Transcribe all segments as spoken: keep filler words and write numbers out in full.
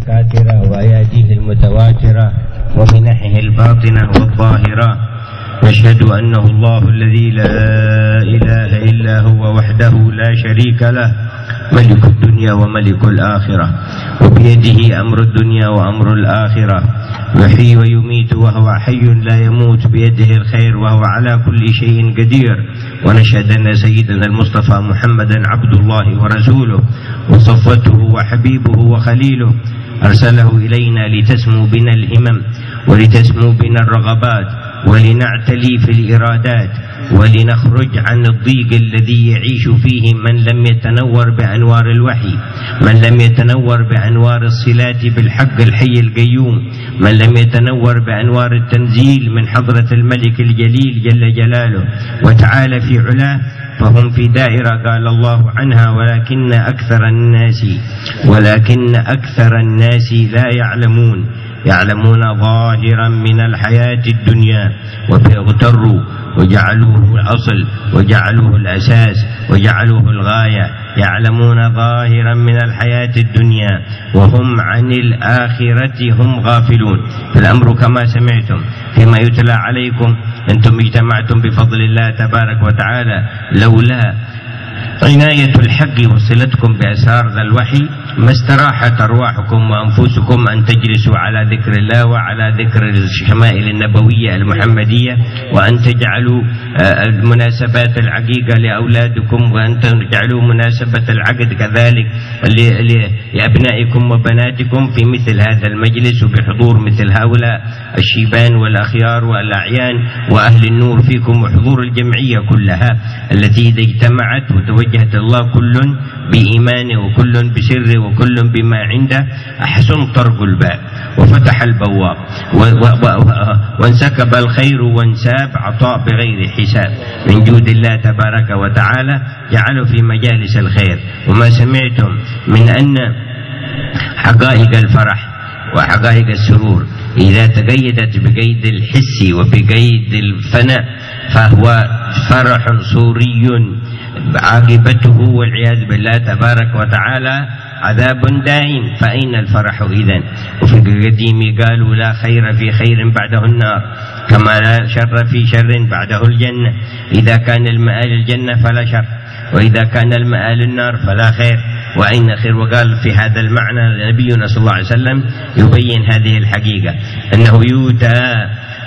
المتكاثرة وآياته المتواترة ومنحه الباطنة والظاهرة. نشهد أنه الله الذي لا إله إلا هو وحده لا شريك له، ملك الدنيا وملك الآخرة، وبيده أمر الدنيا وأمر الآخرة، يحيي ويميت وهو حي لا يموت، بيده الخير وهو على كل شيء قدير. ونشهد أن سيدنا المصطفى محمدا عبد الله ورسوله وصفوته وحبيبه وخليله، أرسله إلينا لتسمو بنا الهمم ولتسمو بنا الرغبات ولنعتلي في الإرادات ولنخرج عن الضيق الذي يعيش فيه من لم يتنور بأنوار الوحي، من لم يتنور بأنوار الصلات بالحق الحي القيوم، من لم يتنور بأنوار التنزيل من حضرة الملك الجليل جل جلاله وتعالى في علاه، فهم في دائرة قال الله عنها ولكن أكثر الناس ولكن أكثر الناس لا يعلمون، يعلمون ظاهرا من الحياة الدنيا وبيغتروا وجعلوه الأصل وجعلوه الأساس وجعلوه الغاية، يعلمون ظاهرا من الحياة الدنيا وهم عن الآخرة هم غافلون. فالأمر كما سمعتم فيما يتلى عليكم، أنتم اجتمعتم بفضل الله تبارك وتعالى، لولا عناية الحق وصلتكم بأسرار ذا الوحي ما استراحت أرواحكم وأنفسكم أن تجلسوا على ذكر الله وعلى ذكر الشمائل النبوية المحمدية، وأن تجعلوا المناسبات العقيقة لأولادكم، وأن تجعلوا مناسبة العقد كذلك لأبنائكم وبناتكم في مثل هذا المجلس وبحضور مثل هؤلاء الشيبان والأخيار والأعيان وأهل النور فيكم، وحضور الجمعية كلها التي إذا اجتمعت وتوجهت الله كل بإيمانه وكل بسره وكل بما عنده أحسن طرق الباب وفتح البواب وانسكب الخير وانساب عطاء بغير حساب من جود الله تبارك وتعالى، جعله في مجالس الخير. وما سمعتم من أن حقائق الفرح وحقائق السرور إذا تقيدت بقيد الحس وبقيد الفناء فهو فرح صوري عاقبته والعياذ بالله تبارك وتعالى عذاب دائم، فأين الفرح إذن؟ وفي القديم قالوا لا خير في خير بعده النار، كما لا شر في شر بعده الجنة. إذا كان المآل الجنة فلا شر، وإذا كان المآل النار فلا خير، وأين خير؟ وقال في هذا المعنى نبينا صلى الله عليه وسلم يبين هذه الحقيقة، أنه يؤتى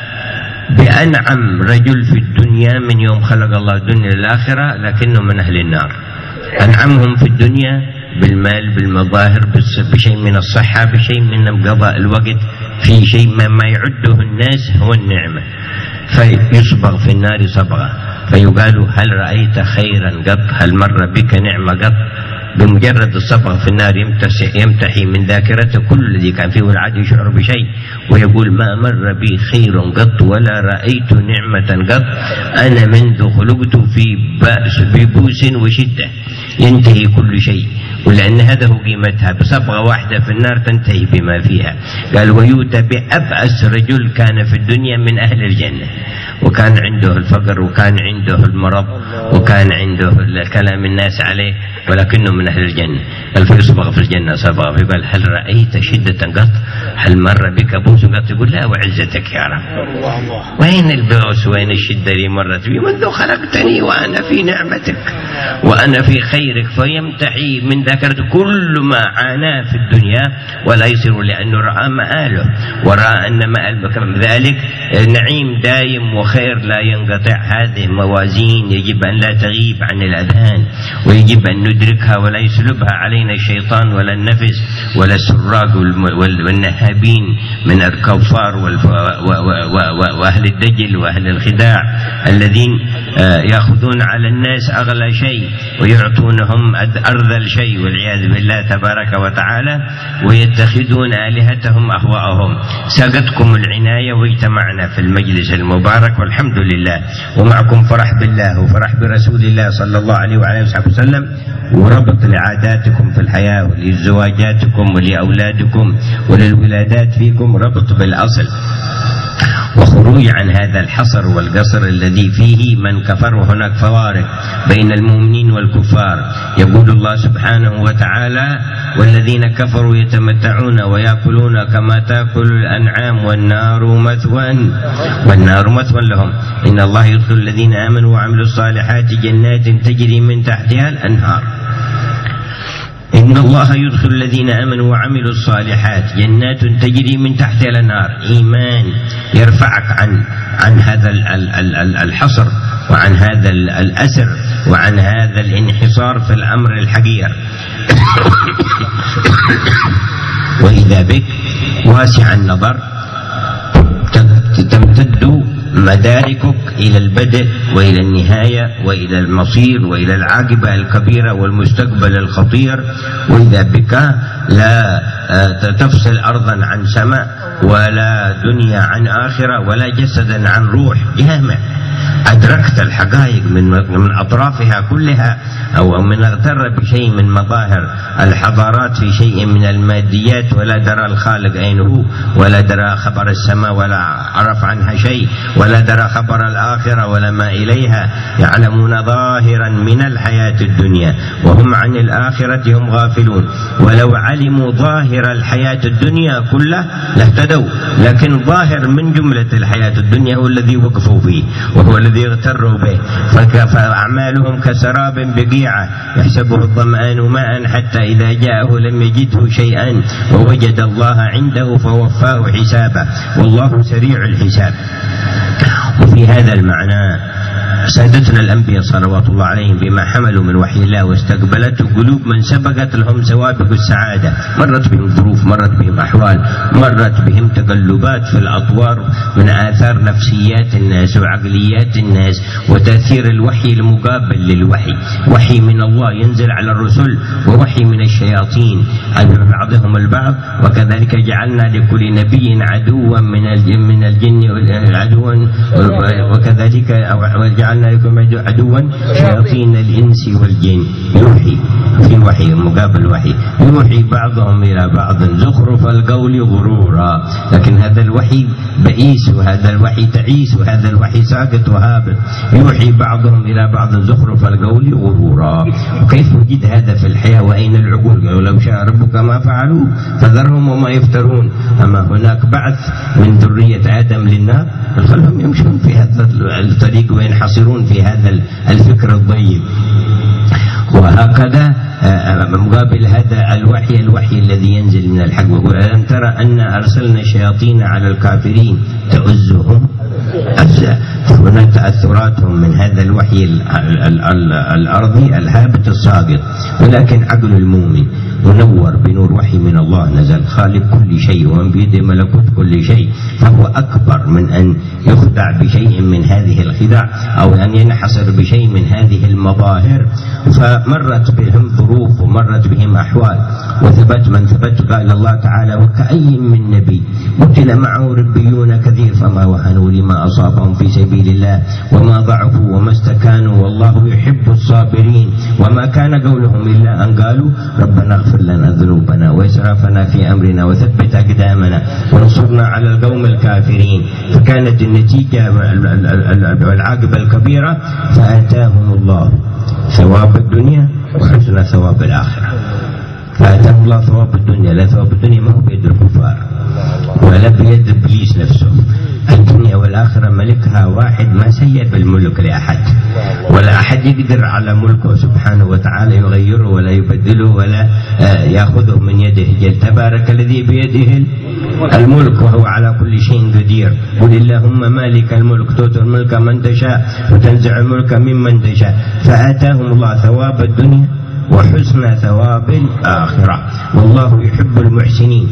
بأنعم رجل في الدنيا من يوم خلق الله الدنيا للآخرة لكنه من أهل النار. أنعمهم في الدنيا بالمال بالمظاهر بشيء من الصحة بشيء من قضاء الوقت، في شيء ما يعده الناس هو النعمة، فيصبغ في النار صبغة فيقال هل رأيت خيرا قط؟ هل مر بك نعمة قط؟ بمجرد الصبغ في النار يمتحي من ذاكرته كل الذي كان فيه والعاد يشعر بشيء ويقول ما مر بي خير قط ولا رأيت نعمة قط، أنا منذ خلقت في بأس ببوس وشدة، ينتهي كل شيء. ولأن هذا هو قيمتها، بصبغة واحدة في النار تنتهي بما فيها. قال ويؤتى بأبأس رجل كان في الدنيا من أهل الجنة، وكان عنده الفقر وكان عنده المرض وكان عنده كلام الناس عليه ولكنه من أهل الجنة. قال فيصبغ في الجنة صبغة فيقال هل رأيت شدة قط؟ هل مر بك بوس قط؟ يقول لا وعزتك يا رب، وين البؤس وين الشدة اللي مرت بي؟ منذ خلقتني وأنا في نعمتك وأنا في خيرك. فيمتحي من ذكرت كل ما عاناه في الدنيا ولا يصير، لأنه رأى مآله ورأى أن مآل ذلك نعيم دائم وخير لا ينقطع. هذه موازين يجب أن لا تغيب عن الأذهان، ويجب أن ندركها ولا يسلبها علينا الشيطان ولا النفس ولا السراق والنهابين من الكفار وأهل الدجل وأهل الخداع الذين يأخذون على الناس أغلى شيء ويعطونهم أرذل شيء والعياذ بالله تبارك وتعالى، ويتخذون آلهتهم أهواءهم. ساقتكم العناية واجتمعنا في المجلس المبارك والحمد لله، ومعكم فرح بالله وفرح برسول الله صلى الله عليه وعلى آله وسلم، وربط لعاداتكم في الحياة ولزواجاتكم ولأولادكم وللولادات فيكم ربط بالأصل. وخروج عن هذا الحصر والقصر الذي فيه من كفر. وهناك فوارق بين المؤمنين والكفار. يقول الله سبحانه وتعالى: والذين كفروا يتمتعون ويأكلون كما تأكل الأنعام والنار مثوى والنار مثوى لهم. إن الله يدخل الذين آمنوا وعملوا الصالحات جنات تجري من تحتها الأنهار. إن الله يدخل الذين آمنوا وعملوا الصالحات جنات تجري من تحتها الأنهار. إيمان يرفعك عن عن هذا الحصر وعن هذا الأسر وعن هذا الانحصار في الأمر الحقير. وإذا بك واسع النظر تمتد مداركك إلى البدء وإلى النهاية وإلى المصير وإلى العاقبة الكبيرة والمستقبل الخطير. وإذا بك لا تفصل أرضا عن سماء ولا دنيا عن آخرة ولا جسدا عن روح جامع. أدركت الحقائق من من أطرافها كلها، أو من اغتر بشيء من مظاهر الحضارات في شيء من الماديات ولا درى الخالق أين هو، ولا درى خبر السماء ولا عرف عنها شيء، ولا درى خبر الآخرة ولا ما إليها. يعلمون ظاهرا من الحياة الدنيا وهم عن الآخرة هم غافلون. ولو علموا ظاهر الحياة الدنيا كله لاهتدوا، لكن ظاهر من جملة الحياة الدنيا هو الذي وقفوا فيه وهو الذي اغتروا به. فأعمالهم كسراب بقيعة يحسبه الظمآن ماء حتى إذا جاءه لم يجده شيئا ووجد الله عنده فوفاه حسابه والله سريع الحساب. وفي هذا المعنى سادتنا الأنبياء صلوات الله عليهم بما حملوا من وحي الله واستقبلته قلوب من سبقت لهم سوابق السعادة. مرت بهم ظروف، مرت بهم أحوال، مرت بهم تقلبات في الأطوار من آثار نفسيات الناس وعقليات الناس وتأثير الوحي المقابل للوحي. وحي من الله ينزل على الرسل ووحي من الشياطين عن بعضهم البعض. وكذلك جعلنا لكل نبي عدوا من من الجن عدوا، وكذلك جعلنا لكم عدوا شياطين الإنس والجن. يوحي في وحي مقابل وحي، يوحي بعضهم إلى بعض زخرف القول غرورا. لكن هذا الوحي بئيس وهذا الوحي تعيس وهذا الوحي ساقط وهابط. يوحي بعضهم إلى بعض زخرف القول غرورا. وكيف وجد هذا في الحياة وأين العقول؟ ولو شاء ربك ما فعلوا فذرهم وما يفترون. أما هناك بعث من ذرية آدم للنار خلهم يمشون في هذا الطريق وينحصرون في هذا الفكر الضيق. وهكذا مقابل هذا الوحي الوحي الذي ينزل من الحق. وقل ألم ترى أن أرسلنا الشياطين على الكافرين تؤزهم أزا. هنا تأثراتهم من هذا الوحي الأرضي الهابط الساقط. ولكن عقل المؤمن منور بنور وحي من الله نزل خالق كل شيء ومن بيده ملكوت كل شيء، فهو أكبر من أن يخدع بشيء من هذه الخدع أو أن ينحصر بشيء من هذه المظاهر. فمرت بهم ظروف ومرت بهم أحوال وثبت من ثبت. قال الله تعالى: وكأي من نبي قتل معه ربيون كثير فما وهنوا لما أصابهم في سبيل الله وما ضعفوا وما استكانوا والله يحب الصابرين. وما كان قولهم إلا أن قالوا ربنا اغفر لنا ذنوبنا وإسرافنا في أمرنا وثبت أقدامنا وانصرنا على القوم الكافرين. فكانت النتيجة والعاقبة الكبيرة فآتاهم الله ثواب الدنيا وحسن ثواب الآخرة. فآتاهم الله ثواب الدنيا، لا ثواب الدنيا ما هو بيد الكفار ولا بيد إبليس نفسه. الدنيا والآخرة ملكها واحد، ما سيب الملك لأحد ولا أحد يقدر على ملكه سبحانه وتعالى يغيره ولا يبدله ولا يأخذه من يده. جل تبارك الذي بيده الملك وهو على كل شيء قدير. قل اللهم مالك الملك تؤتي الملك من تشاء وتنزع الملك ممن تشاء. فآتاهم الله ثواب الدنيا وحسن ثواب الآخرة والله يحب المحسنين.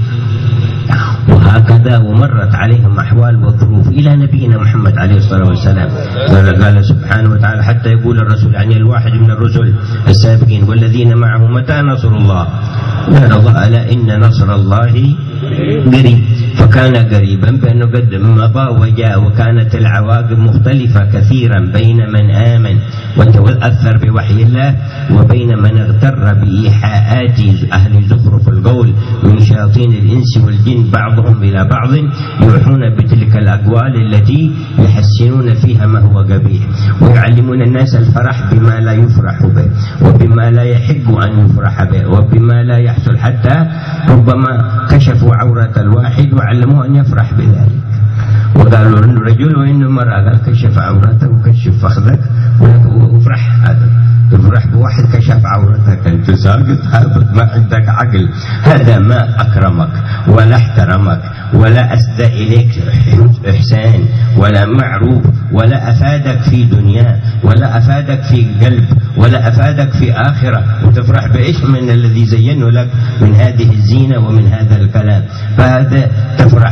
وهكذا ومرت عليهم أحوال وظروف إلى نبينا محمد عليه الصلاة والسلام. قال سبحانه وتعالى حتى يقول الرسول عن الواحد من الرسل السابقين والذين معه متى نصر الله؟ قال الله ألا إن نصر الله قريب. فكان قريبا بأنه قد مضى وجاء. وكانت العواقب مختلفة كثيرا بين من آمن وتأثر بوحي الله، وبين من اغتر بإيحاءات أهل زخرف القول من شياطين الإنس والجن بعضهم إلى بعض يوحون بتلك الأقوال التي يحسنون فيها ما هو قبيح، ويعلمون الناس الفرح بما لا يفرح به، وبما لا يحق أن يفرح به، وبما لا يحصل، حتى ربما كشفوا عورة الواحد وعلموه أن يفرح بذلك، وقالوا إنه رجل وإنه مرأة، قال كشف عورته وكشف فخذك وافرح. هذا تفرح بواحد كشف عورتك، أنت ساقط هابط، ما عندك عقل. هذا ما أكرمك ولا احترمك ولا أسدى إليك إحسان ولا معروف، ولا أفادك في دنيا ولا أفادك في قلب ولا أفادك في آخرة، وتفرح بإيش من الذي زينه لك من هذه الزينة ومن هذا الكلام. فهذا تفرح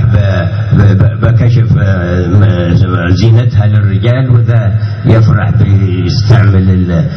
بكشف زينتها للرجال، وذا يفرح بيستعمل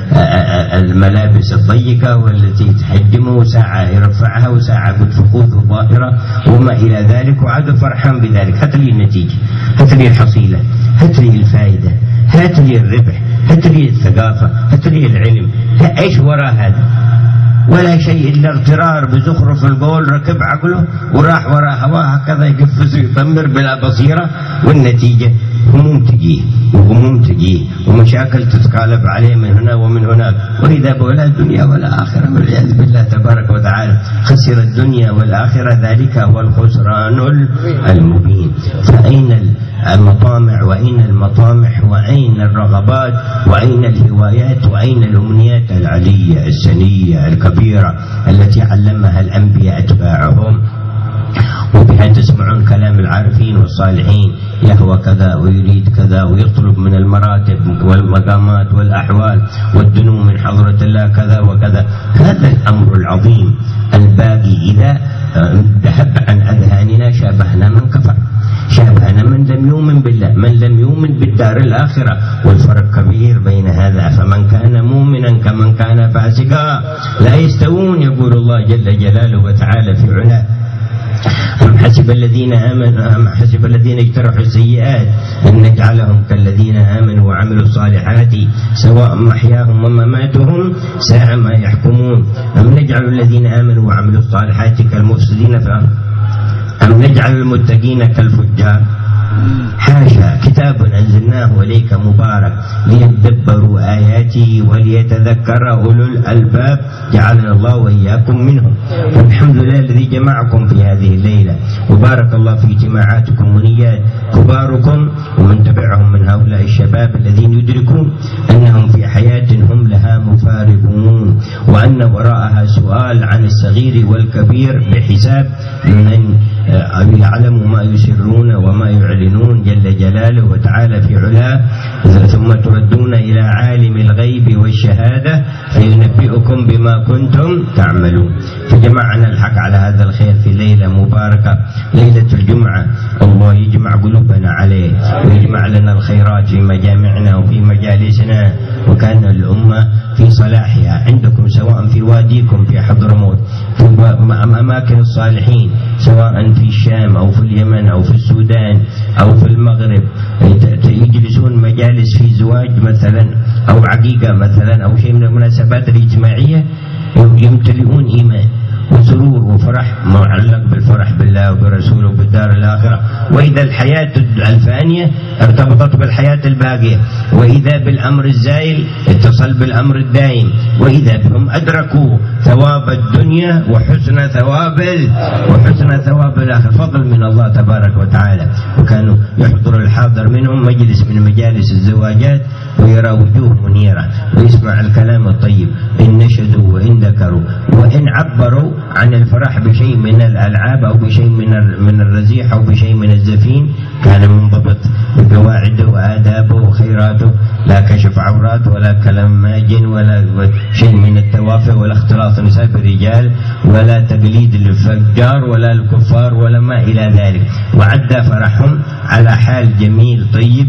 الملابس الضيقة والتي تحجمه، ساعة يرفعها وساعة قد فخوذ ظاهرة وما إلى ذلك، وعاد فرحان بذلك. هات لي النتيجة، هات لي الحصيلة، هات لي الفائدة، هات لي الربح، هات لي الثقافة، هات لي العلم. ايش وراء هذا؟ ولا شيء إلا اغترار بزخرف القول، ركب عقله وراح وراء هواه هكذا يقفز ويطمر بلا بصيرة، والنتيجة هموم تجيه وهموم تجيه ومشاكل تتقالب عليه من هنا ومن هناك، وإذا بولا الدنيا والآخرة والعياذ بالله تبارك وتعالى. خسر الدنيا والآخرة، ذلك هو الخسران المبين. فأين المطامع وأين المطامح وأين الرغبات وأين الهوايات وأين الأمنيات العلية السنية الكبيرة التي علمها الأنبياء أتباعهم؟ وبها تسمعون كلام العارفين والصالحين، يهوى كذا ويريد كذا ويطلب من المراتب والمقامات والأحوال والدنو من حضرة الله كذا وكذا. هذا الأمر العظيم الباقي إذا ذهب عن أذهاننا شابهنا من كفر، شابهنا من لم يؤمن بالله، من لم يؤمن بالدار الآخرة. والفرق كبير بين هذا، فمن كان مؤمنا كمن كان فاسقا لا يستوون، يقول الله جل جلاله وتعالى في علاه. أم حسب الذين آمنوا أم حسب الذين اجترحوا السيئات أن نجعلهم كالذين آمنوا وعملوا الصالحات سواء محياهم ومماتهم ساء ما يحكمون. أم نجعل الذين آمنوا وعملوا الصالحات كالمفسدين أم نجعل المتقين كالفجار؟ حاشا، كتاب أنزلناه إليك مبارك ليدبروا آياته وليتذكر أولو الألباب، جعلنا الله وإياكم منهم. والحمد لله الذي جمعكم في هذه الليلة، وبارك الله في اجتماعاتكم ونيات كباركم ومن تبعهم من هؤلاء الشباب الذين يدركون أنهم في حياة هم لها مفارقون، وأن وراءها سؤال عن الصغير والكبير بحساب من يعلم ما يسرون وما يعلنون جل جلاله وتعالى في علاه. ثم تردون إلى عالم الغيب والشهادة فينبئكم بما كنتم تعملون. فجمعنا الحق على هذا الخير في ليلة مباركة، ليلة الجمعة. الله يجمع قلوبنا عليه ويجمع لنا الخيرات في مجامعنا وفي مجالسنا، وكان الأمة في صلاحها عندكم سواء في واديكم في حضرموت في أماكن الصالحين، سواء في الشام أو في اليمن أو في السودان أو في المغرب، يجلسون مجالس في زواج مثلا أو عقيقة مثلا أو شيء من المناسبات الاجتماعية، يمتلئون إيمان وسرور وفرح معلق بالفرح بالله وبرسوله وبالدار الآخرة. وإذا الحياة الفانية ارتبطت بالحياة الباقية، وإذا بالأمر الزائل اتصل بالأمر الدائم، وإذا بهم أدركوا ثواب الدنيا وحسن ثواب وحسن ثواب الآخرة، فضل من الله تبارك وتعالى. وكانوا يحضر الحاضر منهم مجلس من مجالس الزواجات ويرى وجوه منيرة ويسمع الكلام الطيب، إن نشدوا وإن ذكروا وإن عبروا عن الفرح بشيء من الألعاب أو بشيء من من الرزيح أو بشيء من الزفين، كان منضبط بقواعده وآدابه وخيراته، لا كشف عورات ولا كلام ماجن ولا شيء من التوافه ولا اختلاط نساء بالرجال ولا تقليد الفجار ولا الكفار ولا ما إلى ذلك. وعدى فرحهم على حال جميل طيب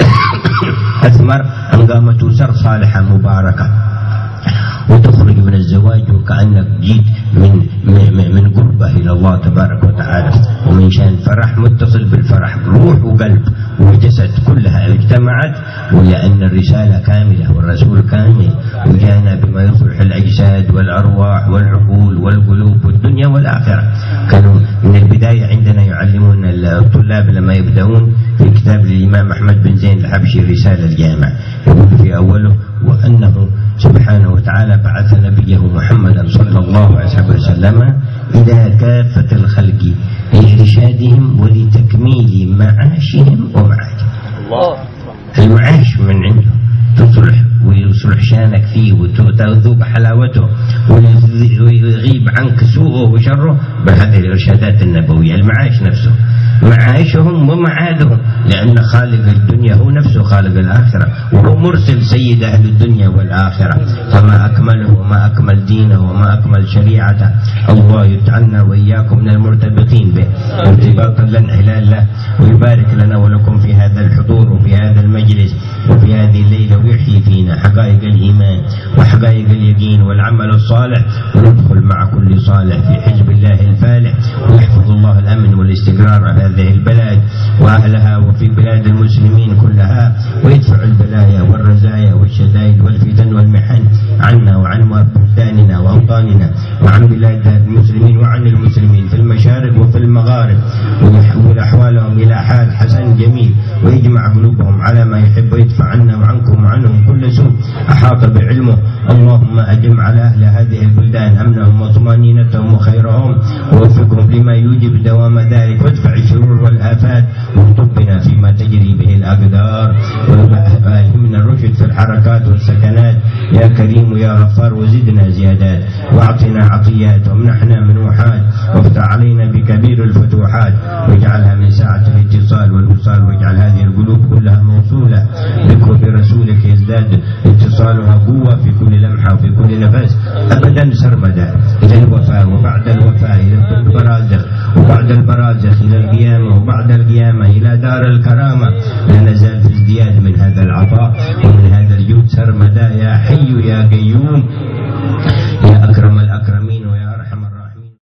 أثمر أن قامت أسر صالحة مباركة، وتخرج من الزواج وكأنك جيت من من قربة إلى الله تبارك وتعالى. ومن شان فرح متصل بالفرح روح وقلب وجسد كلها اجتمعت، ولأن الرسالة كاملة والرسول كامل وجانا بما يصلح الأجساد والأرواح والعقول والقلوب والدنيا والآخرة. كانوا من البداية عندنا يعلمون الطلاب لما يبدأون في كتاب الإمام أحمد بن زين الحبشي رسالة الجامع، يقول في أوله: وأنه سبحانه وتعالى بعث نبيه محمدا صلى الله عليه وسلم إلى كافة الخلق لإرشادهم ولتكميل معاشهم ومعادهم. المعاش من عنده تصلح ويصلح شانك فيه وتذوق حلاوته ويغيب عنك سوءه وشره بهذه الإرشادات النبوية. المعاش نفسه معاشهم ومعادهم، لأن خالق الدنيا هو نفسه خالق الآخرة، وهو مرسل سيد أهل الدنيا والآخرة، فما أكمله وما أكمل دينه وما أكمل شريعته. الله يجعلنا وإياكم من المرتبطين به ارتباطا لا انحلال له، ويبارك لنا ولكم في هذا الحضور وفي هذا المجلس وفي هذه الليلة، ويحيي فينا حقائق الإيمان وحقائق اليقين والعمل الصالح، وندخل مع كل صالح في حزب الله الفالح، ويحفظ الله الأمن والاستقرار على هذه البلاد وأهلها وفي بلاد المسلمين كلها، ويدفع البلايا والرزايا والشدائد والفتن والمحن عنا وعن بلداننا وأوطاننا وعن بلاد المسلمين وعن المسلمين في المشارق وفي المغارب، ويحول أحوالهم إلى حال حسن جميل، ويجمع قلوبهم على ما يحب، ويدفع عنا وعنكم وعنهم كل سوء أحاط بعلمه. اللهم أدم على أهل هذه البلدان أمنهم وطمأنينتهم وخيرهم، ووفقهم لما يوجب دوام ذلك، وادفع الشرور والآفات، واخطبنا فيما تجري به الأقدار، وألهمنا الرشد في الحركات والسكنات يا كريم يا غفار، وزدنا زيادات، واعطنا عطيات، وامنحنا منوحات، وافتح علينا بكبير الفتوحات، واجعلها من ساعة الاتصال والوصال، واجعل هذه القلوب كلها موصولة بك وبرسولك يزداد اتصالها قوة في كل لمحة وفي كل نفس أبدا سرمدا إلى الوفاء، وبعد الوفاء إلى البرازخ، وبعد البرازخ إلى القيامة، وبعد القيامة إلى دار الكرامة. لا نزال في ازدياد من هذا العطاء ومن هذا الجود سرمدا يا حي يا قيوم